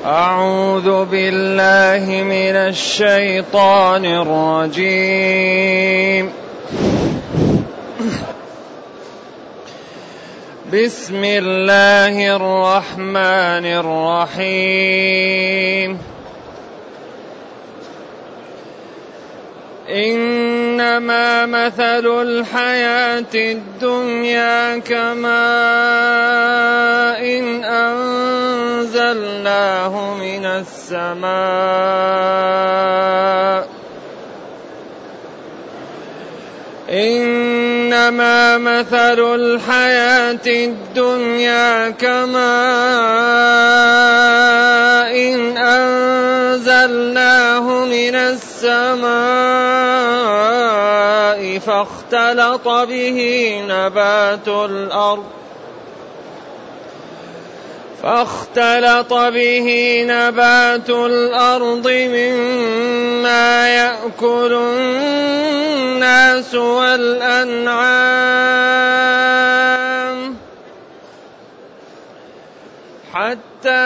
أعوذ بالله من الشيطان الرجيم. بسم الله الرحمن الرحيم. إنما مثل الحياة الدنيا كماء إن أنزلناه من السماء إنما مثل الحياة الدنيا كماء إن أنزلناه من السماء فاختلط به نبات الأرض مما يأكل الناس والأنعام حتى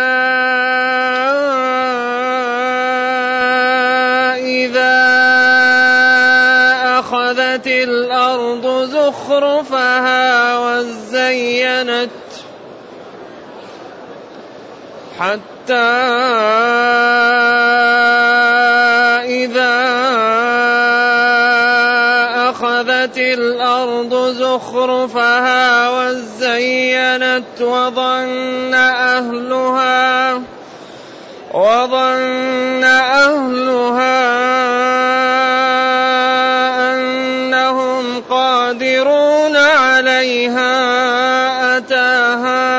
إذا أخذت الأرض زخرفها وزينت وظن أهلها أنهم قادرون عليها أتاها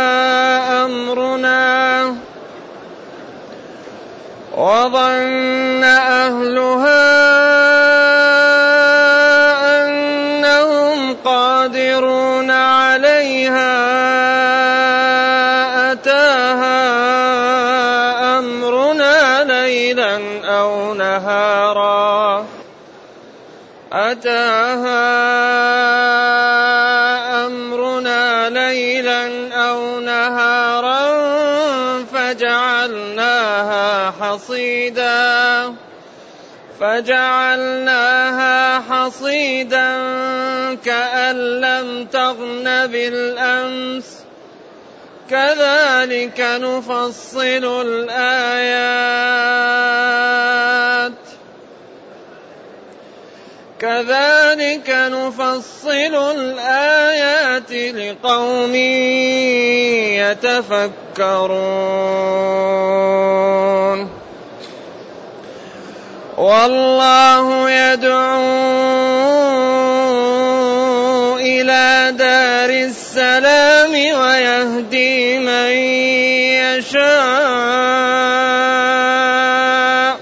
أمرنا ليلا أو نهارا فجعلناها حصيدا كأن لم تغن بالأمس كذلك نفصل الآيات لقوم يتفكرون. والله يدعو إلى دار السلام ويهدي من يشاء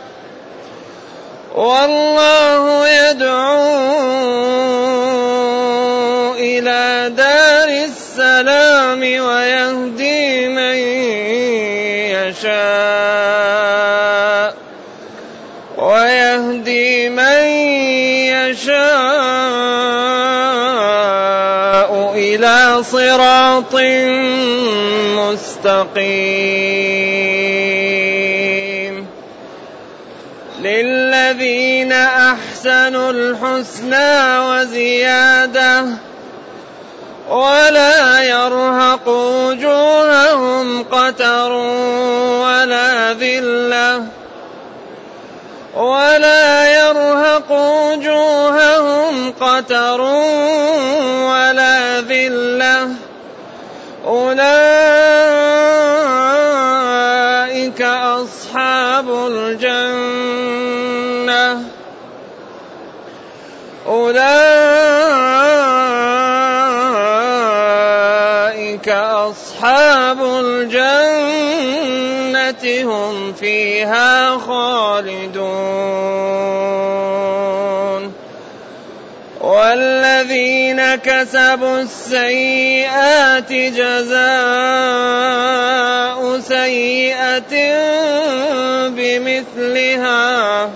إلى صراط مستقيم. للذين أحسنوا الحسنى وزيادة ولا يرهق وجوههم قتر ولا ذلة أولئك أصحاب الجنة هم فيها خالدون. والذين كسبوا السيئات جزاء سيئة بمثلها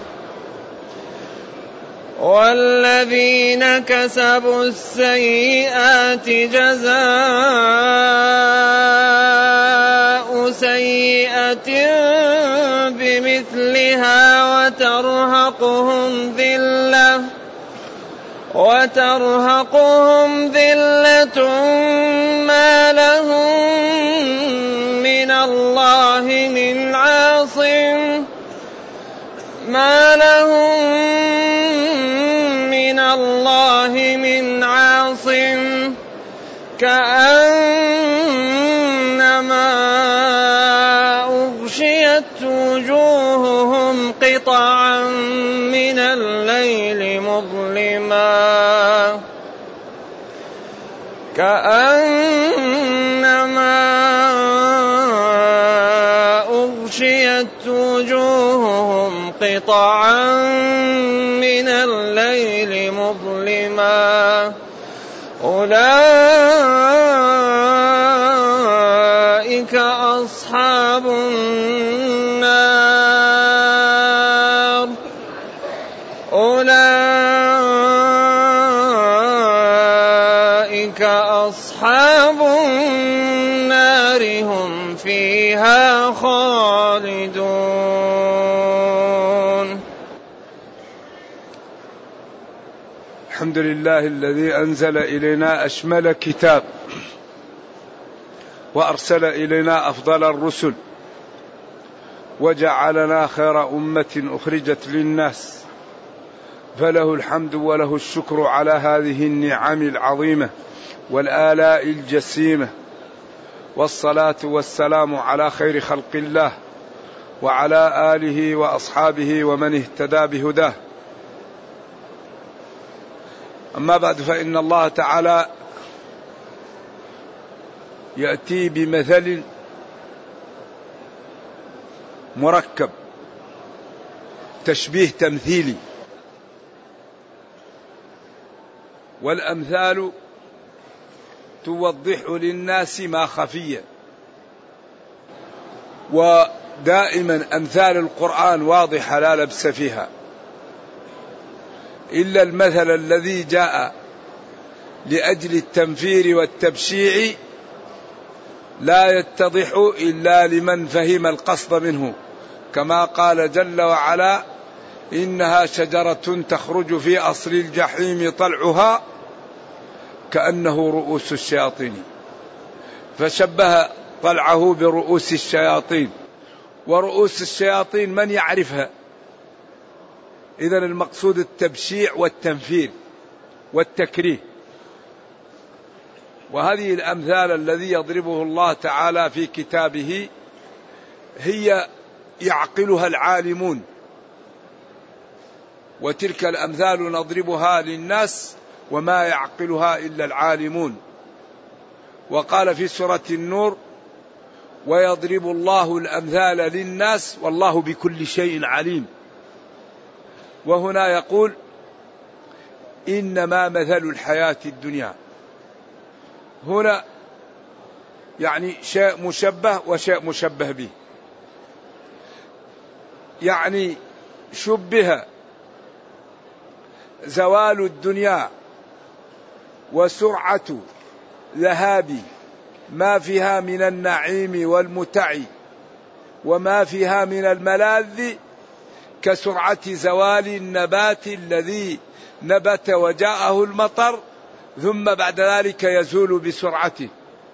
والذين كسبوا السيئات جزاء سيئة بمثلها وترهقهم ذلة ما لهم من الله من عاصم كأنما أغشيت وجوههم قطعا من الليل مظلما أولئك أصحاب النار هم فيها خالدون. الحمد لله الذي أنزل إلينا أشمل كتاب وأرسل إلينا أفضل الرسل وجعلنا خير أمة أخرجت للناس، فله الحمد وله الشكر على هذه النعم العظيمة والآلاء الجسيمة، والصلاة والسلام على خير خلق الله وعلى آله وأصحابه ومن اهتدى بهداه. أما بعد، فإن الله تعالى يأتي بمثل مركب، تشبيه تمثيلي، والأمثال توضح للناس ما خفي، ودائما أمثال القرآن واضحة لا لبس فيها، إلا المثل الذي جاء لأجل التنفير والتبشيع لا يتضح إلا لمن فهم القصد منه، كما قال جل وعلا: إنها شجرة تخرج في أصل الجحيم طلعها كأنه رؤوس الشياطين، فشبه طلعه برؤوس الشياطين، ورؤوس الشياطين من يعرفها؟ إذن المقصود التبشيع والتنفير والتكريه. وهذه الأمثال الذي يضربه الله تعالى في كتابه هي يعقلها العالمون، وتلك الأمثال نضربها للناس وما يعقلها إلا العالمون. وقال في سورة النور: ويضرب الله الأمثال للناس والله بكل شيء عليم. وهنا يقول: إنما مثل الحياة الدنيا. هنا يعني شيء مشبه وشيء مشبه به، يعني شبه زوال الدنيا وسرعة ذهاب ما فيها من النعيم والمتع وما فيها من الملاذ كسرعة زوال النبات الذي نبت وجاءه المطر ثم بعد ذلك يزول بسرعته.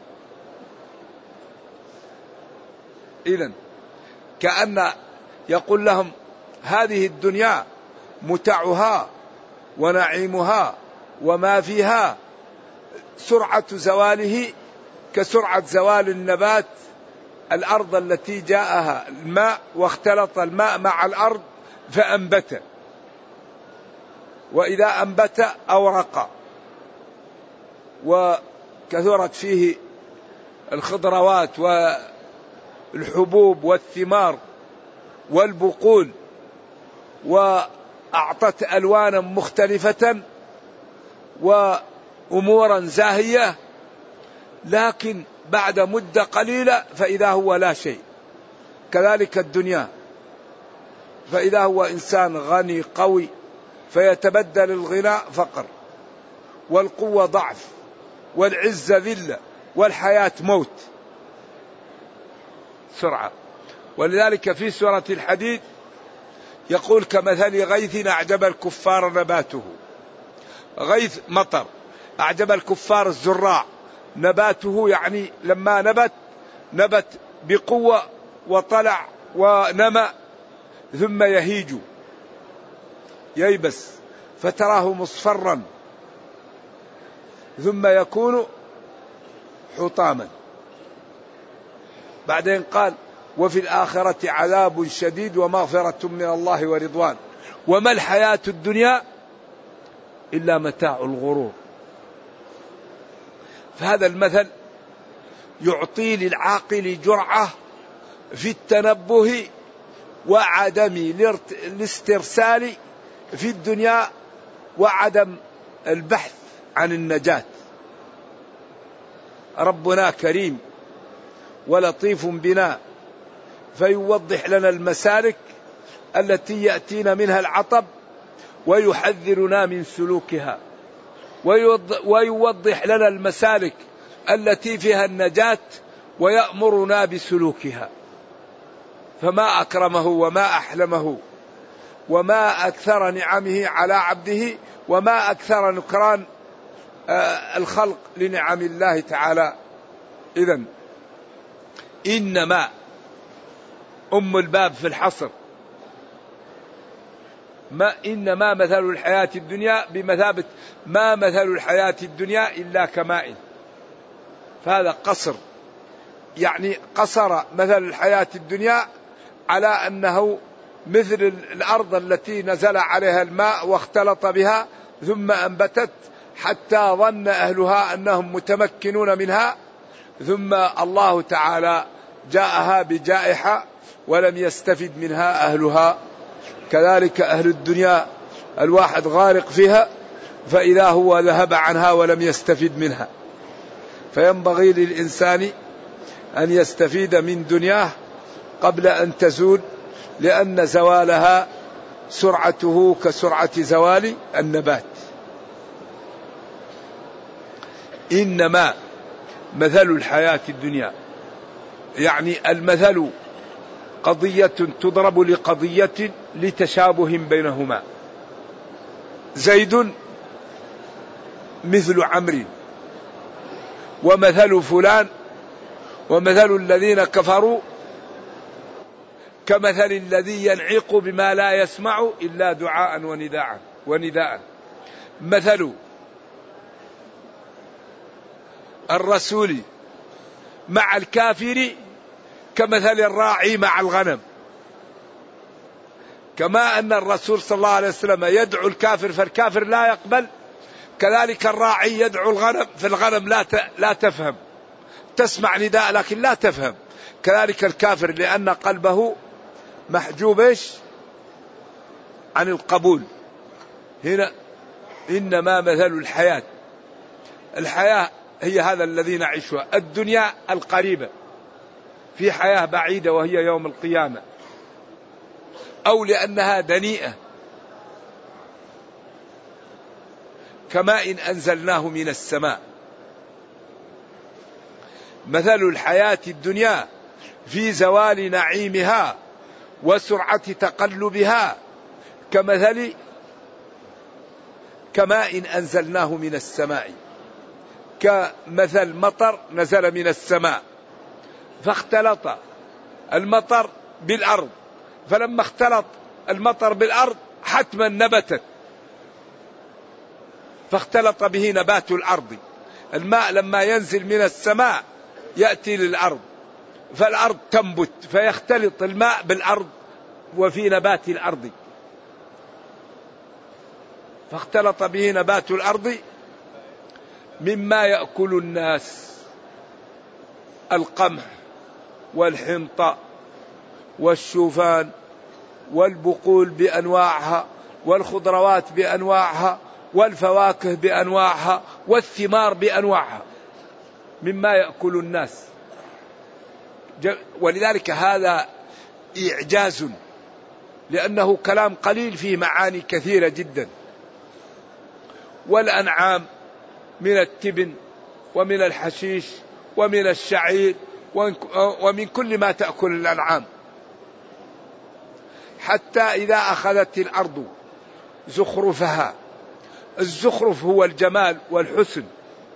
إذن كأن يقول لهم: هذه الدنيا متعها ونعيمها وما فيها سرعة زواله كسرعة زوال النبات، الأرض التي جاءها الماء واختلط الماء مع الأرض فأنبت، وإذا أنبت أورق وكثرت فيه الخضروات والحبوب والثمار والبقول وأعطت ألوانا مختلفة وأمورا زاهية، لكن بعد مدة قليلة فإذا هو لا شيء. كذلك الدنيا، فإذا هو إنسان غني قوي فيتبدل الغنى فقر، والقوة ضعف، والعزة ذلة، والحياة موت. سرعة. ولذلك في سورة الحديد يقول كمثل غيث أعجب الكفار نباته. غيث مطر أعجب الكفار الزراع، نباته يعني لما نبت بقوة وطلع ونمى ثم يهيج ييبس فتراه مصفرا ثم يكون حطاما. بعدين قال وفي الآخرة عذاب شديد ومغفرة من الله ورضوان وما الحياة الدنيا إلا متاع الغرور. فهذا المثل يعطي للعاقل جرعة في التنبه وعدم الاسترسال في الدنيا وعدم البحث عن النجاة. ربنا كريم ولطيف بنا فيوضح لنا المسالك التي يأتينا منها العطب ويحذرنا من سلوكها، ويوضح لنا المسالك التي فيها النجاة ويأمرنا بسلوكها. فما أكرمه وما أحلمه وما أكثر نعمه على عبده وما أكثر نكران الخلق لنعم الله تعالى. إذن إنما أم الباب في الحصر إنما مثل الحياة الدنيا بمثابة ما مثل الحياة الدنيا إلا كماء. فهذا قصر، يعني قصر مثل الحياة الدنيا على أنه مثل الأرض التي نزل عليها الماء واختلط بها ثم أنبتت حتى ظن أهلها أنهم متمكنون منها، ثم الله تعالى جاءها بجائحة ولم يستفد منها أهلها. كذلك أهل الدنيا الواحد غارق فيها فإذا هو ذهب عنها ولم يستفد منها. فينبغي للإنسان أن يستفيد من دنياه قبل أن تزول، لأن زوالها سرعته كسرعة زوال النبات. إنما مثل الحياة الدنيا، يعني المثل قضية تضرب لقضية لتشابه بينهما. زيد مثل عمرو ومثل فلان ومثل الذين كفروا كمثل الذي ينعق بما لا يسمع إلا دعاء ونداء. مثل الرسول مع الكافر كمثل الراعي مع الغنم. كما أن الرسول صلى الله عليه وسلم يدعو الكافر فالكافر لا يقبل، كذلك الراعي يدعو الغنم فالغنم لا تفهم، تسمع نداء لكن لا تفهم. كذلك الكافر لأن قلبه محجوب عن القبول. هنا إنما مثل الحياة هي هذا الذي نعيشها. الدنيا القريبة، في حياة بعيدة وهي يوم القيامة، أو لأنها دنيئة كماء أنزلناه من السماء. مثل الحياة الدنيا في زوال نعيمها وسرعة تقلبها كمثل كماء أنزلناه من السماء، كمثل مطر نزل من السماء فاختلط المطر بالأرض، فلما اختلط المطر بالأرض حتما نبتت، فاختلط به نبات الأرض. الماء لما ينزل من السماء يأتي للأرض فالأرض تنبت، فيختلط الماء بالأرض وفي نبات الأرض، فاختلط به نبات الأرض مما يأكل الناس، القمح والحنطة والشوفان والبقول بأنواعها والخضروات بأنواعها والفواكه بأنواعها والثمار بأنواعها، مما يأكل الناس. ولذلك هذا إعجاز، لأنه كلام قليل فيه معاني كثيرة جدا. والأنعام من التبن ومن الحشيش ومن الشعير ومن كل ما تأكل الأنعام، حتى إذا أخذت الأرض زخرفها. الزخرف هو الجمال والحسن،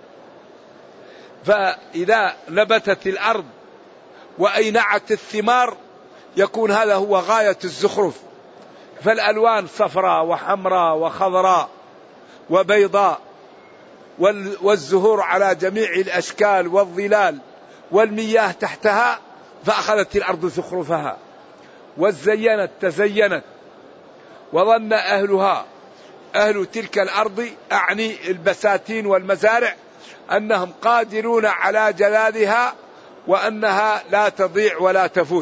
فإذا نبتت الأرض وأينعت الثمار يكون هذا هو غاية الزخرف، فالألوان صفراء وحمراء وخضراء وبيضاء، والزهور على جميع الأشكال والظلال، والمياه تحتها، فأخذت الأرض زخرفها وزينت تزينت. وظن أهلها، أهل تلك الأرض أعني البساتين والمزارع، أنهم قادرون على جلالها وأنها لا تضيع ولا تفوت.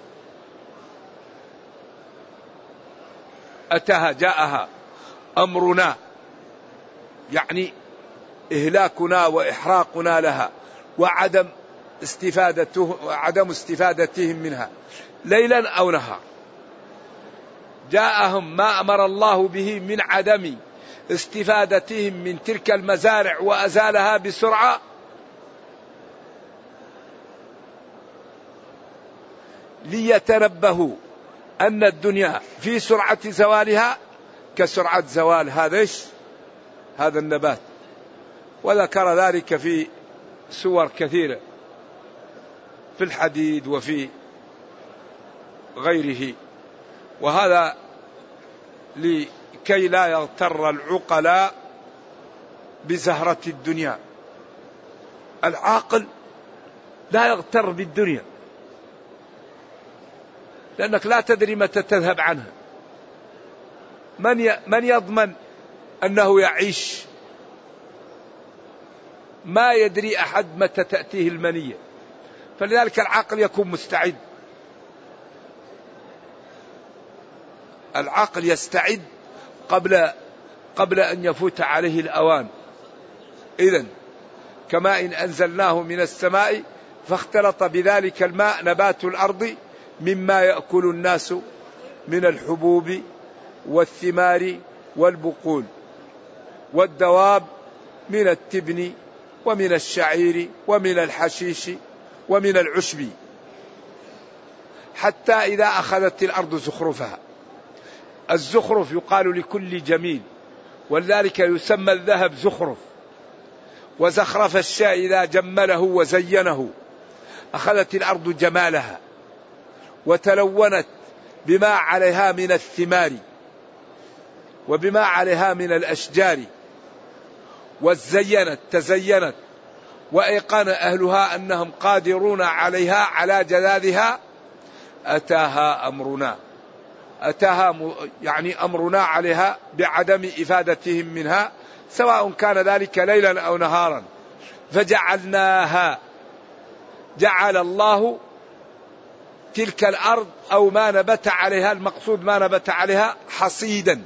أتاها جاءها أمرنا، يعني إهلاكنا وإحراقنا لها وعدم استفادتهم منها ليلا أو نهار. جاءهم ما أمر الله به من عدم استفادتهم من تلك المزارع وأزالها بسرعة، ليتنبهوا أن الدنيا في سرعة زوالها كسرعة زوال هذا النبات. وذكر ذلك في سور كثيرة في الحديد وفي غيره. وهذا لكي لا يغتر العقلاء بزهرة الدنيا. العاقل لا يغتر بالدنيا، لأنك لا تدري متى تذهب عنها. من يضمن أنه يعيش؟ ما يدري أحد متى تأتيه المنية، فلذلك العقل يكون مستعد. العقل يستعد قبل أن يفوت عليه الأوان. إذن كما إن أنزلناه من السماء فاختلط بذلك الماء نبات الأرض مما يأكل الناس من الحبوب والثمار والبقول، والدواب من التبن ومن الشعير ومن الحشيش ومن العشب، حتى إذا أخذت الأرض زخرفها. الزخرف يقال لكل جميل، ولذلك يسمى الذهب زخرف. وزخرف الشيء إذا جمله وزينه. أخذت الأرض جمالها وتلونت بما عليها من الثمار وبما عليها من الأشجار، وزينت تزينت، وأيقن أهلها أنهم قادرون عليها على جلالها. أتاها أمرنا، أتاها يعني أمرنا عليها بعدم إفادتهم منها، سواء كان ذلك ليلا أو نهارا. فجعلناها، جعل الله تلك الأرض أو ما نبت عليها، المقصود ما نبت عليها، حصيدا.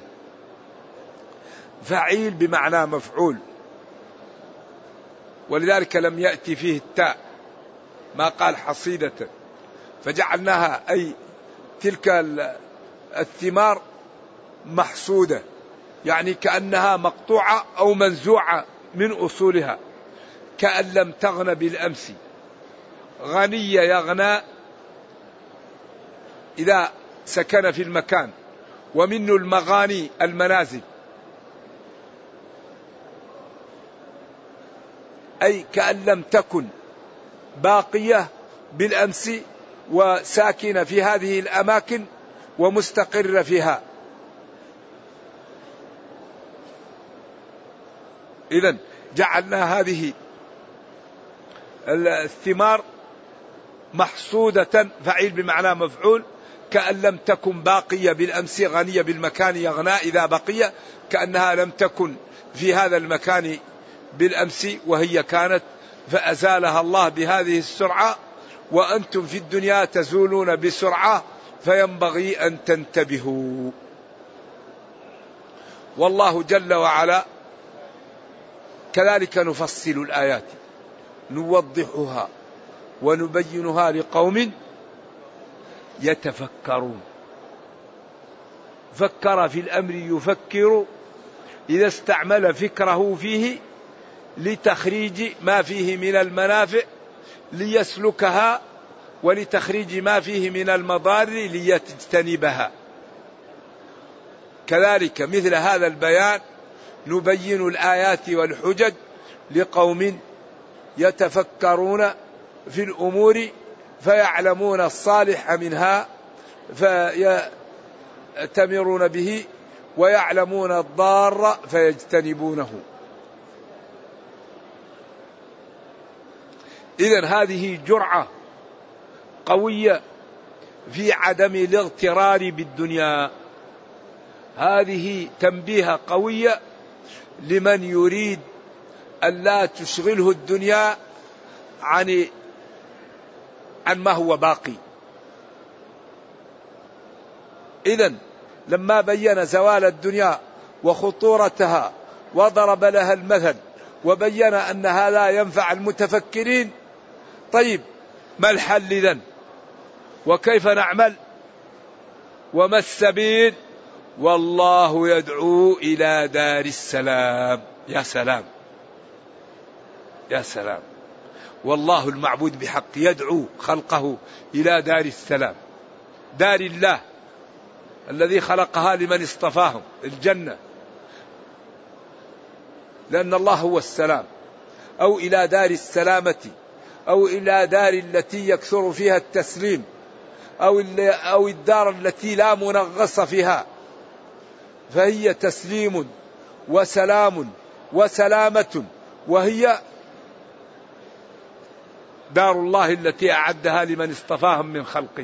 فعيل بمعنى مفعول، ولذلك لم يأتي فيه التاء، ما قال حصيدة. فجعلناها أي تلك الثمار محصودة، يعني كأنها مقطوعة أو منزوعة من أصولها، كأن لم تغن بالأمس. غني يغنى إذا سكن في المكان، ومنه المغاني المنازل، أي كأن لم تكن باقية بالأمس وساكنة في هذه الأماكن ومستقرة فيها. إذن جعلنا هذه الثمار محصودة، فعيل بمعنى مفعول، كأن لم تكن باقية بالأمس. غنية بالمكان يغنى إذا بقية، كأنها لم تكن في هذا المكان بالأمس وهي كانت، فأزالها الله بهذه السرعة. وأنتم في الدنيا تزولون بسرعة، فينبغي أن تنتبهوا. والله جل وعلا كذلك نفصل الآيات نوضحها ونبينها لقوم يتفكرون. فكر في الأمر يفكر، إذا استعمل فكره فيه لتخريج ما فيه من المنافع ليسلكها ولتخريج ما فيه من المضار ليجتنبها. كذلك مثل هذا البيان نبين الآيات والحجج لقوم يتفكرون في الأمور فيعلمون الصالح منها فيأتمرون به ويعلمون الضار فيجتنبونه. إذن هذه جرعة قوية في عدم الاغترار بالدنيا، هذه تنبيه قوية لمن يريد أن لا تشغله الدنيا عن ما هو باقي. إذن لما بين زوال الدنيا وخطورتها وضرب لها المثل وبين أن هذا ينفع المتفكرين، طيب ما الحل إذن؟ وكيف نعمل؟ وما السبيل؟ والله يدعو إلى دار السلام. يا سلام يا سلام، والله المعبود بحق يدعو خلقه إلى دار السلام، دار الله الذي خلقها لمن اصطفاهم، الجنة، لأن الله هو السلام، أو إلى دار السلامة، أو إلى دار التي يكثر فيها التسليم، أو الدار التي لا منغص فيها، فهي تسليم وسلام وسلامة، وهي دار الله التي أعدها لمن اصطفاهم من خلقه.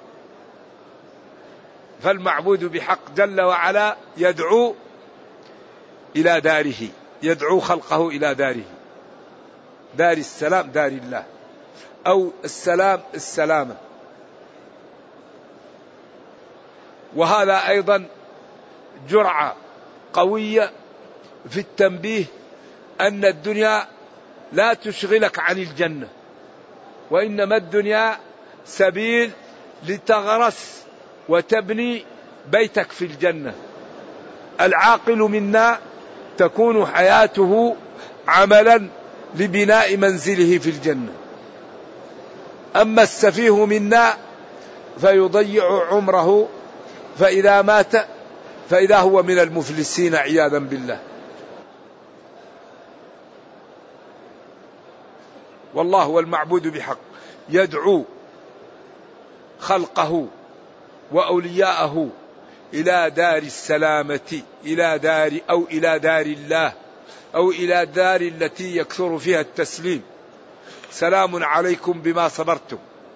فالمعبود بحق جل وعلا يدعو إلى داره، يدعو خلقه إلى داره، دار السلام، دار الله، أو السلام السلامة. وهذا أيضا جرعة قوية في التنبيه أن الدنيا لا تشغلك عن الجنة، وإنما الدنيا سبيل لتغرس وتبني بيتك في الجنة. العاقل منا تكون حياته عملا لبناء منزله في الجنة، أما السفيه منا فيضيع عمره، فإذا مات فإذا هو من المفلسين عياذا بالله. والله هو المعبود بحق يدعو خلقه وأولياءه إلى دار السلامة، إلى دار الله، أو إلى دار التي يكثر فيها التسليم. سلام عليكم بما صبرتم.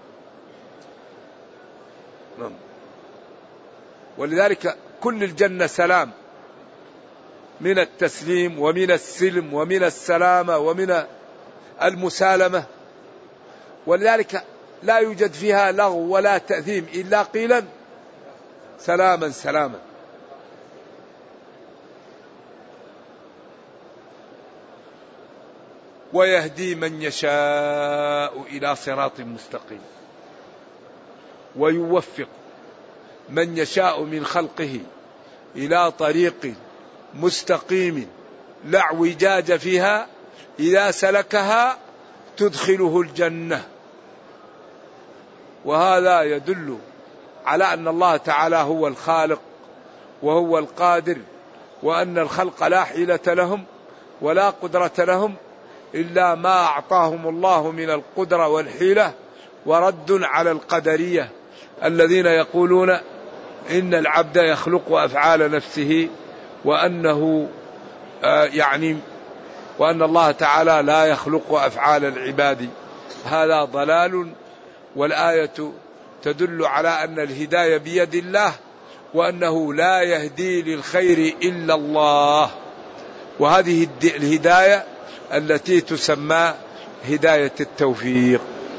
ولذلك كل الجنة سلام، من التسليم ومن السلم ومن السلامة ومن المسالمة. ولذلك لا يوجد فيها لغو ولا تأثيم إلا قيلا سلاما سلاما. ويهدي من يشاء إلى صراط مستقيم، ويوفق من يشاء من خلقه إلى طريق مستقيم لا اعوجاج فيها، إذا سلكها تدخله الجنة. وهذا يدل على أن الله تعالى هو الخالق وهو القادر، وأن الخلق لا حيلة لهم ولا قدرة لهم إلا ما أعطاهم الله من القدرة والحيلة، ورد على القدرية الذين يقولون إن العبد يخلق أفعال نفسه، وأنه وأن الله تعالى لا يخلق أفعال العباد. هذا ضلال، والآية تدل على أن الهداية بيد الله، وأنه لا يهدي للخير إلا الله. وهذه الهداية التي تسمى هداية التوفيق.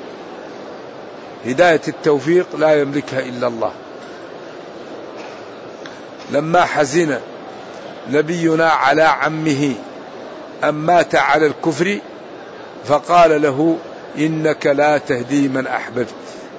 هداية التوفيق لا يملكها إلا الله. لما حزن نبينا على عمه أن مات على الكفر فقال له إنك لا تهدي من أحببت،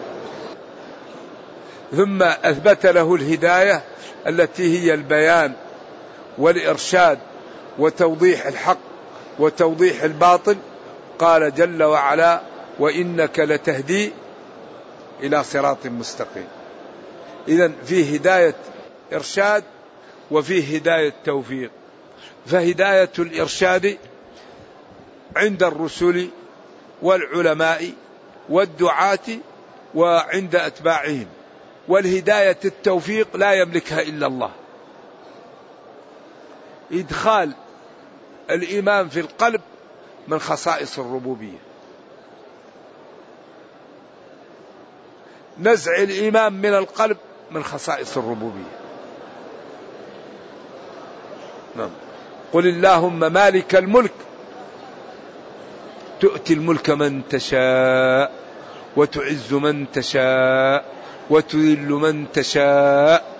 ثم أثبت له الهداية التي هي البيان والإرشاد وتوضيح الحق وتوضيح الباطل. قال جل وعلا وإنك لتهدي إلى صراط مستقيم. إذن فيه هداية إرشاد وفيه هداية توفيق. فهداية الإرشاد عند الرسل والعلماء والدعاة وعند أتباعهم، والهداية التوفيق لا يملكها إلا الله. إدخال الإيمان في القلب من خصائص الربوبية، نزع الإيمان من القلب من خصائص الربوبية. نعم. قل اللهم مالك الملك تؤتي الملك من تشاء وتعز من تشاء وتذل من تشاء.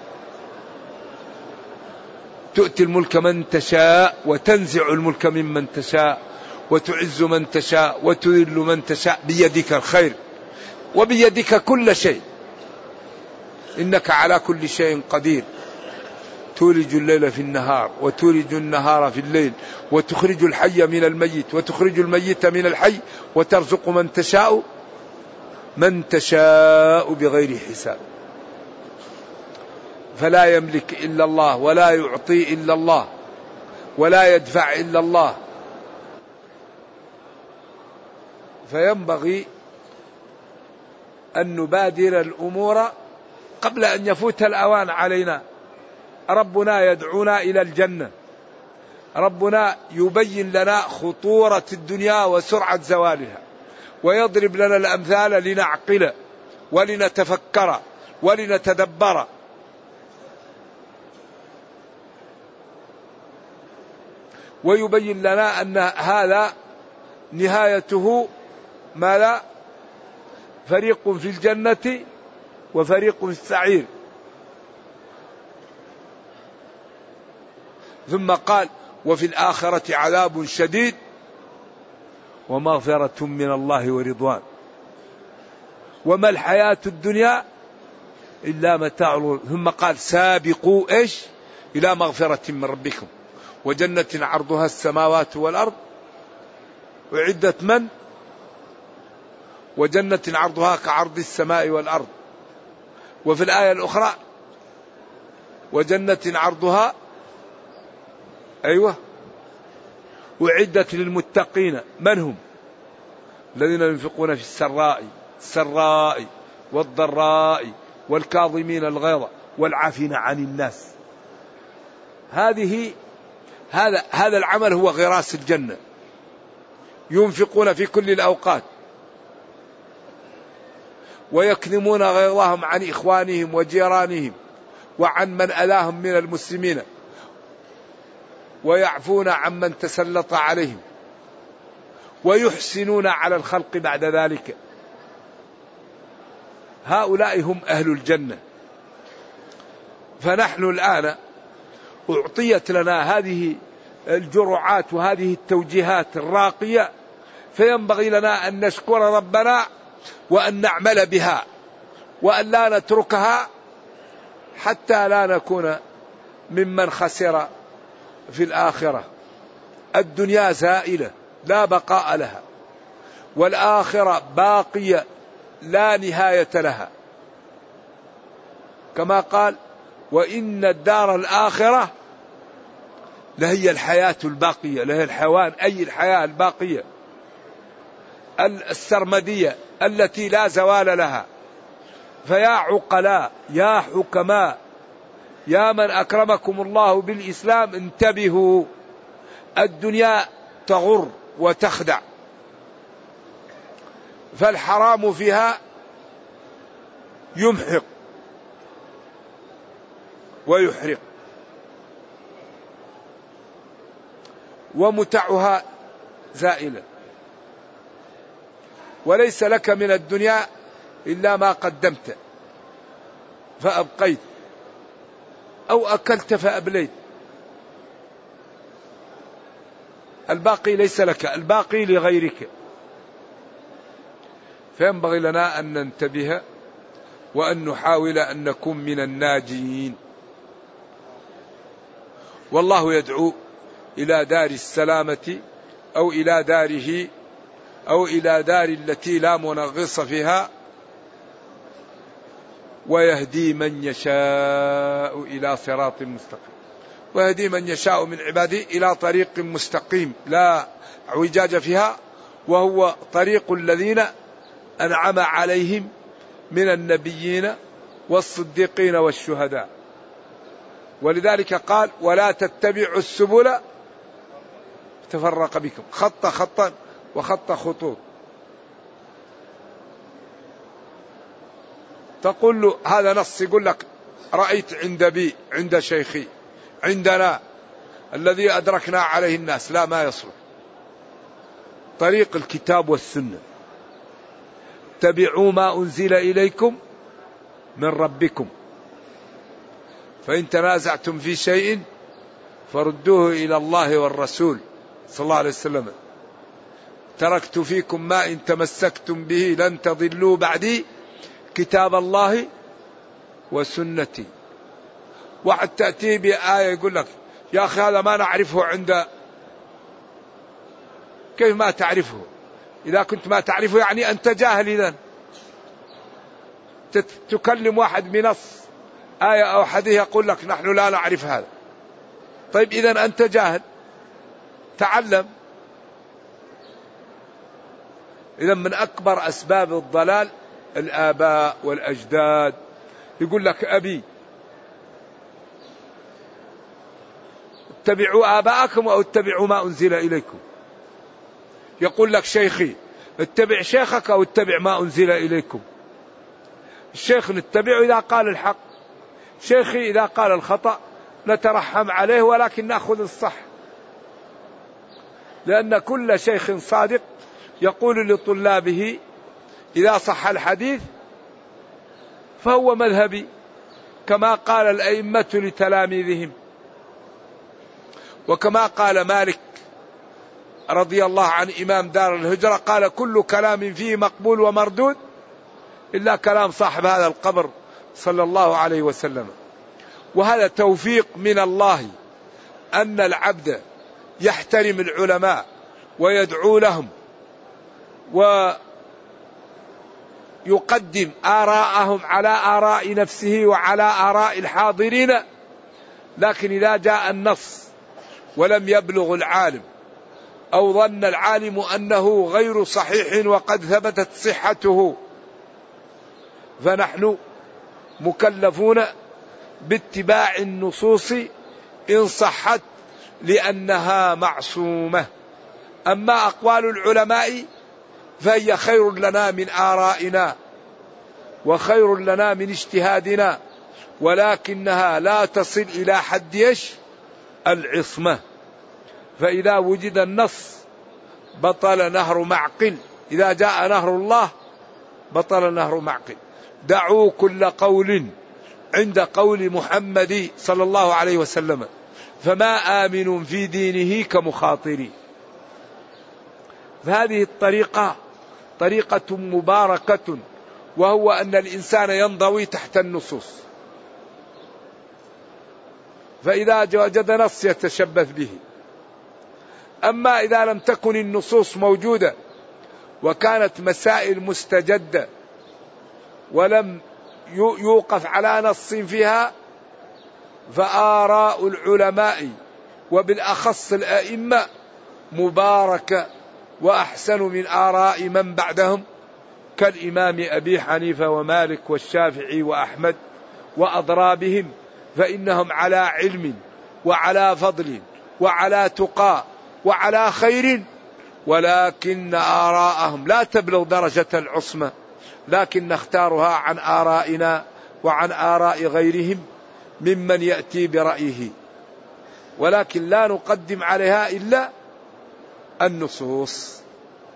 تؤتي الملك من تشاء وتنزع الملك ممن تشاء وتعز من تشاء وتذل من تشاء، بيدك الخير وبيدك كل شيء، إنك على كل شيء قدير. تولج الليل في النهار وتولج النهار في الليل وتخرج الحي من الميت وتخرج الميت من الحي وترزق من تشاء بغير حساب. فلا يملك إلا الله ولا يعطي إلا الله ولا يدفع إلا الله. فينبغي أن نبادر الأمور قبل أن يفوت الأوان علينا. ربنا يدعونا إلى الجنة، ربنا يبين لنا خطورة الدنيا وسرعة زوالها، ويضرب لنا الأمثال لنعقل ولنتفكر ولنتدبر. ويبين لنا أن هذا نهايته ما لا فريق في الجنة وفريق في السعير. ثم قال وفي الآخرة عذاب شديد ومغفرة من الله ورضوان وما الحياة الدنيا إلا متاع الغرور. ثم قال سابقوا إيش إلى مغفرة من ربكم وجنة عرضها السماوات والأرض أعدت من، وجنة عرضها كعرض السماء والأرض. وفي الآية الأخرى وجنة عرضها أعدت للمتقين. من هم؟ الذين ينفقون في السراء والضراء والكاظمين الغيظ والعافين عن الناس. هذا العمل هو غراس الجنة. ينفقون في كل الأوقات ويكظمون غيظهم عن إخوانهم وجيرانهم وعن من أذاهم من المسلمين ويعفون عن من تسلط عليهم ويحسنون على الخلق بعد ذلك. هؤلاء هم أهل الجنة. فنحن الآن أعطيت لنا هذه الجرعات وهذه التوجيهات الراقية، فينبغي لنا أن نشكر ربنا وأن نعمل بها وأن لا نتركها حتى لا نكون ممن خسر في الآخرة. الدنيا زائلة لا بقاء لها، والآخرة باقية لا نهاية لها، كما قال وإن الدار الآخرة لهي الحياة الباقية، لهي الحيوان أي الحياة الباقية السرمدية التي لا زوال لها. فيا عقلاء يا حكماء يا من أكرمكم الله بالإسلام انتبهوا. الدنيا تغر وتخدع، فالحرام فيها يمحق ويحرق، ومتعها زائلة، وليس لك من الدنيا إلا ما قدمت فأبقيت أو أكلت فأبليت. الباقي ليس لك، الباقي لغيرك. فينبغي لنا أن ننتبه وأن نحاول أن نكون من الناجين. والله يدعو إلى دار السلامة أو إلى داره أو إلى دار التي لا منغص فيها، ويهدي من يشاء إلى صراط مستقيم. ويهدي من يشاء من عباده إلى طريق مستقيم لا اعوجاج فيها، وهو طريق الذين أنعم عليهم من النبيين والصديقين والشهداء. ولذلك قال ولا تتبعوا السبل تفرق بكم، خط خطا وخط خطوط. تقول له هذا نص، يقول لك رأيت عند بي، عند شيخي، عندنا الذي أدركنا عليه الناس. لا، ما يصلح. طريق الكتاب والسنة، اتبعوا ما أنزل إليكم من ربكم، فإن تنازعتم في شيء فردوه إلى الله والرسول صلى الله عليه وسلم. تركت فيكم ما إن تمسكتم به لن تضلوا بعدي كتاب الله وسنتي. واحد تأتي بآية يقول لك يا أخي هذا ما نعرفه عند، كيف ما تعرفه؟ إذا كنت ما تعرفه يعني أنت جاهل. إذن تكلم واحد بنص آية أو حديث يقول لك نحن لا نعرف هذا. طيب إذن أنت جاهل، تعلم. إذن من أكبر أسباب الضلال الآباء والأجداد. يقول لك أبي، اتبعوا آباءكم أو اتبعوا ما أنزل إليكم. يقول لك شيخي، اتبع شيخك أو اتبع ما أنزل إليكم. الشيخ نتبعه إذا قال الحق، شيخي إذا قال الخطأ نترحم عليه ولكن نأخذ الصح، لأن كل شيخ صادق يقول لطلابه إذا صح الحديث فهو مذهبي، كما قال الأئمة لتلاميذهم. وكما قال مالك رضي الله عن إمام دار الهجرة قال كل كلام فيه مقبول ومردود إلا كلام صاحب هذا القبر صلى الله عليه وسلم. وهذا توفيق من الله أن العبد يحترم العلماء ويدعو لهم ويقدم آراءهم على آراء نفسه وعلى آراء الحاضرين. لكن إذا جاء النص ولم يبلغ العالم أو ظن العالم أنه غير صحيح وقد ثبتت صحته، فنحن مكلفون باتباع النصوص إن صحت لأنها معصومة. أما أقوال العلماء فهي خير لنا من آرائنا وخير لنا من اجتهادنا، ولكنها لا تصل إلى حد العصمة. فإذا وجد النص بطل نهر معقل، إذا جاء نهر الله بطل نهر معقل. دعوا كل قول عند قول محمد صلى الله عليه وسلم، فما آمن في دينه كمخاطر. فهذه الطريقة طريقة مباركة، وهو أن الإنسان ينضوي تحت النصوص، فإذا وجد نص يتشبث به. أما إذا لم تكن النصوص موجودة وكانت مسائل مستجدة ولم يوقف على نص فيها، فآراء العلماء وبالأخص الأئمة مباركة وأحسن من آراء من بعدهم كالإمام أبي حنيفة ومالك والشافعي وأحمد وأضرابهم، فإنهم على علم وعلى فضل وعلى تقى وعلى خير، ولكن آراءهم لا تبلغ درجة العصمة، لكن نختارها عن آرائنا وعن آراء غيرهم ممن يأتي برأيه، ولكن لا نقدم عليها إلا النصوص.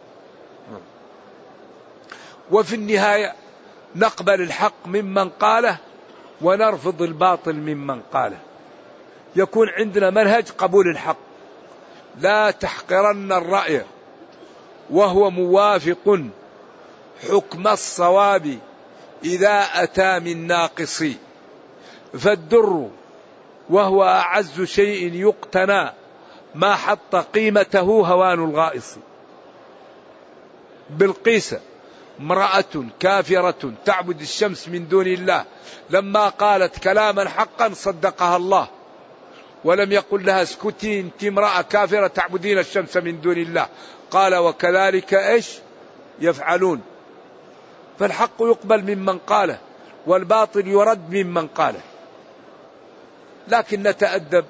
وفي النهاية نقبل الحق ممن قاله ونرفض الباطل ممن قاله. يكون عندنا منهج قبول الحق، لا تحقرن الرأي وهو موافق حكم الصواب إذا أتى من ناقص، فالدر وهو أعز شيء يقتنى ما حط قيمته هوان الغائص. بلقيس امرأة كافرة تعبد الشمس من دون الله، لما قالت كلاما حقا صدقها الله ولم يقل لها اسكتي انت امرأة كافرة تعبدين الشمس من دون الله. قال وكذلك ايش يفعلون. فالحق يقبل ممن قاله والباطل يرد ممن قاله، لكن نتأدب